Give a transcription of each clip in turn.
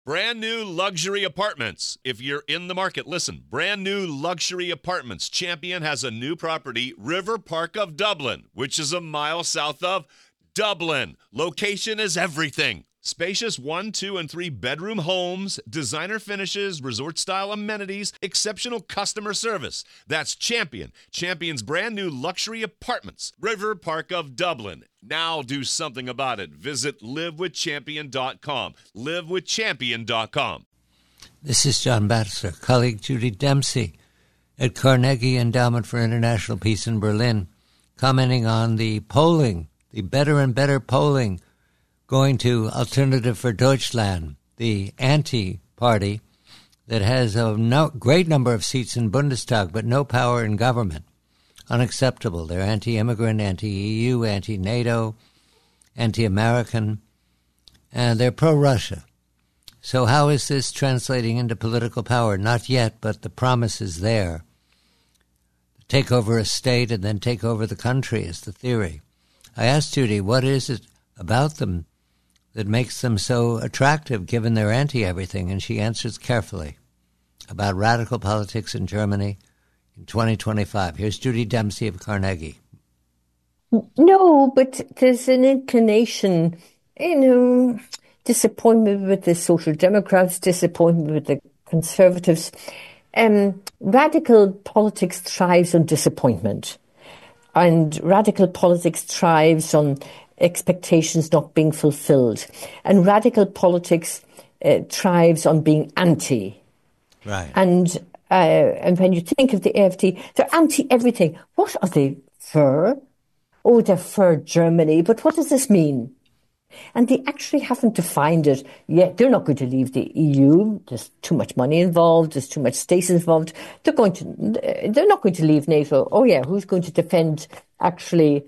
Brand new luxury apartments. If you're in the market, listen. Brand new luxury apartments. Champion has a new property, River Park of Dublin, which is a mile south of Dublin. Location is everything. Spacious 1, 2, and 3 bedroom homes, designer finishes, resort-style amenities, exceptional customer service. That's Champion. Champion's brand new luxury apartments, River Park of Dublin. Now do something about it. Visit livewithchampion.com. livewithchampion.com. This is John Batchelor, colleague Judy Dempsey at Carnegie Endowment for International Peace in Berlin, commenting on the polling, the better and better polling going to Alternative for Deutschland, the anti-party that has a great number of seats in Bundestag but no power in government. Unacceptable. They're anti-immigrant, anti-EU, anti-NATO, anti-American, and they're pro-Russia. So how is this translating into political power? Not yet, but the promise is there. Take over a state and then take over the country is the theory. I asked Judy, what is it about them that makes them so attractive given they're anti-everything? And she answers carefully about radical politics in Germany in 2025. Here's Judy Dempsey of Carnegie. No, but there's an inclination, disappointment with the Social Democrats, disappointment with the Conservatives. Radical politics thrives on disappointment. And radical politics thrives on expectations not being fulfilled. And radical politics thrives on being anti. Right. And when you think of the AfD, they're anti-everything. What are they for? Oh, they're for Germany. But what does this mean? And they actually haven't defined it yet. They're not going to leave the EU. There's too much money involved. There's too much states involved. They're not going to leave NATO. Oh yeah, who's going to defend actually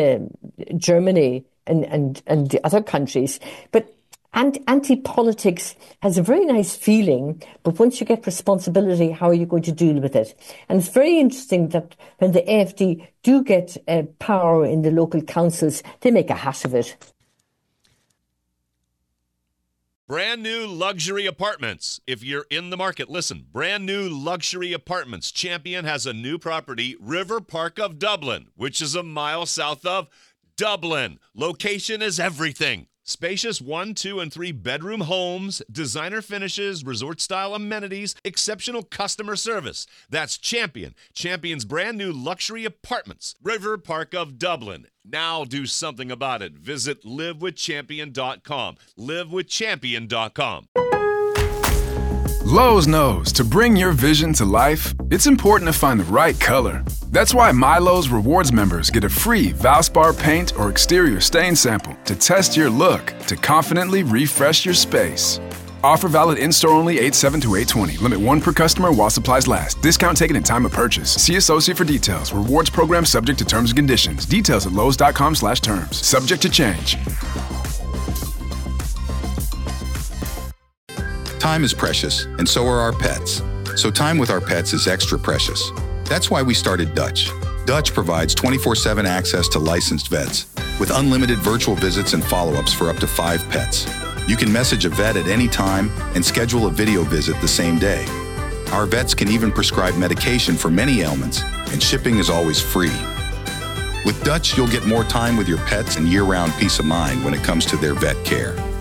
Germany and the other countries? But anti-politics has a very nice feeling, but once you get responsibility, how are you going to deal with it? And it's very interesting that when the AfD do get power in the local councils, they make a hash of it. Brand new luxury apartments. If you're in the market, listen. Brand new luxury apartments. Champion has a new property, River Park of Dublin, which is a mile south of Dublin. Location is everything. Spacious 1, 2, and 3 bedroom homes, designer finishes, resort-style amenities, exceptional customer service. That's Champion. Champion's brand new luxury apartments, River Park of Dublin. Now do something about it. Visit livewithchampion.com. livewithchampion.com. Lowe's knows to bring your vision to life, it's important to find the right color. That's why MyLowe's Rewards members get a free Valspar paint or exterior stain sample to test your look to confidently refresh your space. Offer valid in-store only 8/7 to 8/20. Limit 1 per customer while supplies last. Discount taken at time of purchase. See associate for details. Rewards program subject to terms and conditions. Details at lowes.com/terms. Subject to change. Time is precious, and so are our pets. So time with our pets is extra precious. That's why we started Dutch. Dutch provides 24/7 access to licensed vets with unlimited virtual visits and follow-ups for up to 5 pets. You can message a vet at any time and schedule a video visit the same day. Our vets can even prescribe medication for many ailments, and shipping is always free. With Dutch, you'll get more time with your pets and year-round peace of mind when it comes to their vet care.